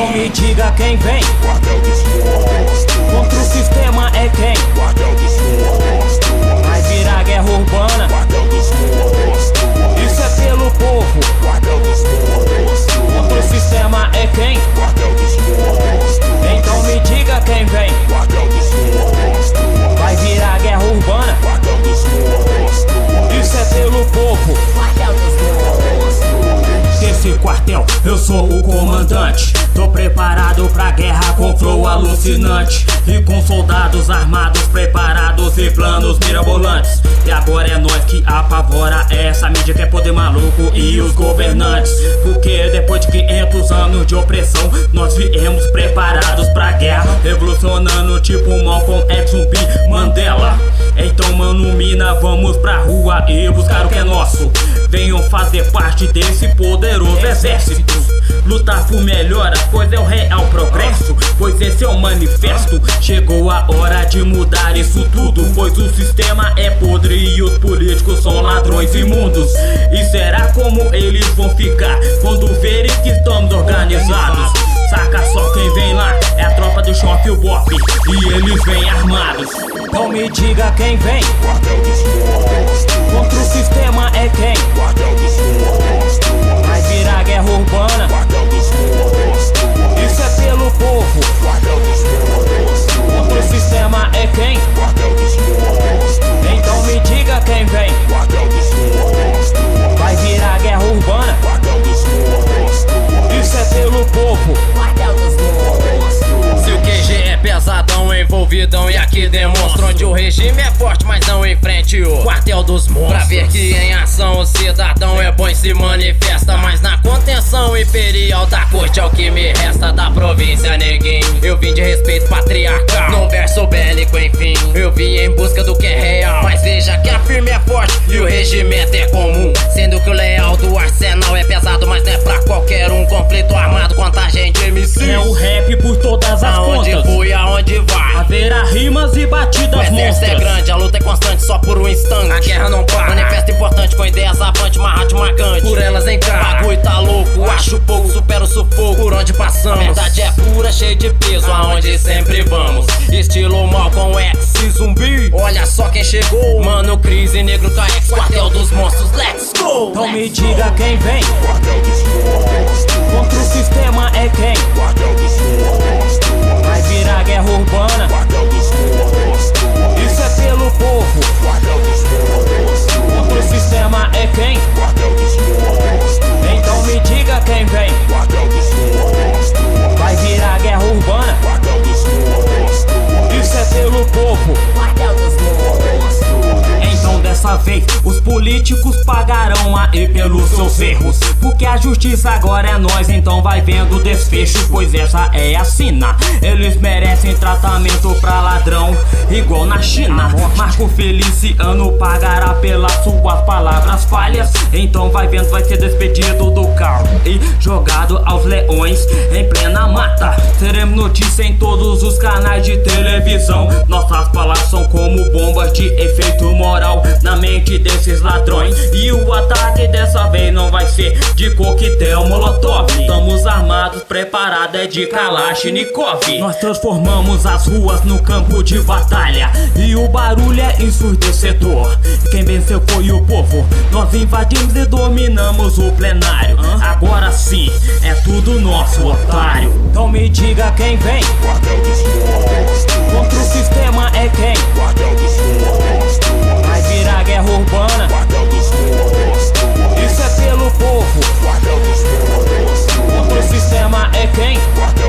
Então me diga quem vem. Quartel dos Monstros. Contra o sistema é quem? Quartel dos Monstros. Vai virar guerra urbana. Quartel dos Monstros. Isso é pelo povo. Quartel dos Monstros. Contra o sistema é quem? Quartel dos Monstros. Então me diga quem vem. Quartel dos Monstros. Vai virar guerra urbana. Quartel dos Monstros. Isso é pelo povo. Quartel dos Monstros. Desse quartel eu sou o comandante. Tô preparado pra guerra com flow alucinante. E com soldados armados preparados e planos mirabolantes. E agora é nós que apavora essa mídia que é poder maluco e os governantes. Porque depois de 500 anos de opressão, nós viemos preparados pra guerra, revolucionando tipo Malcolm X, Zumbi, Mandela. Então mano mina, vamos pra rua e buscar o que é nosso. Venham fazer parte desse poderoso exército. Lutar por melhoras, pois é o real progresso. Pois esse é o manifesto. Chegou a hora de mudar isso tudo, pois o sistema é podre e os políticos são ladrões imundos. E será como eles vão ficar quando verem que estamos organizados? Saca só quem vem lá, é a tropa do choque e o bop, e eles vêm armados. Então me diga quem vem. Quartel dos Monstros. Contra o sistema é quem? Quartel dos Monstros. Vai virar guerra urbana. Quartel dos Monstros. Isso é pelo povo. Quartel dos Monstros. Contra o sistema é quem? Quartel dos Monstros. Então me diga quem vem. Quartel dos Monstros. Vai virar guerra urbana. Quartel dos Monstros. Isso é pelo povo. Quartel dos Monstros. Se o QG é pesadão, envolvidão, e aqui demonstra onde o regime é forte, mas não enfrente o quartel dos monstros. Pra ver que em ação o cidadão é bom e se manifesta, mas na contenção imperial da corte é o que me resta da província, neguinho. Eu vim de respeito patriarcal, num verso bélico, enfim. Eu vim em busca do que é real, mas veja que a firme é forte e o regimento é comum. Sendo que o leal do arsenal é pesado, mas não é pra qualquer um. Conflito armado contra a gente MC. É o rap por todas as Aonde pontas. fui, aonde vai. Haverá rimas e batidas O exército é monstras. grande, a luta é constante só por um instante. A guerra não para. Manifesto importante com ideias avante, marrate marcante. Por elas encara. Bagulho tá louco, acho pouco, supera o sufoco. Por onde passamos, a verdade é pura, cheia de peso. Aonde sempre vamos. Estilo Malcolm X e Zumbi. Olha só quem chegou. Mano, Crise, Negro KX, quartel dos monstros. Let's go! Então me diga quem vem. Quartel dos Monstros. Contra o sistema é quem? Quartel dos Monstros. Vai virar guerra urbana. Quartel dos Monstros. Isso é pelo povo. Quartel dos Monstros. Contra o sistema é quem? Quartel dos Monstros. Então me diga quem vem. Quartel dos Monstros. Vai virar guerra urbana. Quartel dos Monstros. Isso é pelo povo. Quartel dos Monstros. Então dessa vez os políticos pagarão aí pelos seus erros, porque a justiça agora é nós, então vai vendo o desfecho, pois essa é a sina. Eles merecem tratamento pra ladrão, igual na China. Marco Feliciano pagará pelas suas palavras falhas, então vai vendo, vai ser despedido do carro e jogado aos leões em plena mata. Teremos notícia em todos os canais de televisão. Nossas palavras são como bombas de efeito moral na mente desses ladrões. E o ataque dessa vez não vai ser de coquetel molotov. Estamos armados, preparados é de Kalashnikov. Nós transformamos as ruas no campo de batalha e o barulho é ensurdecedor. Quem venceu foi o povo. Nós invadimos e dominamos o plenário. Agora sim, é tudo nosso, otário. Então me diga quem vem. Quartel dos Monstros. Contra o sistema é quem? Quartel dos Monstros. Vai virar guerra urbana. Quartel dos Monstros. Isso é pelo povo. Quartel dos Monstros. Contra o sistema é quem? Quartel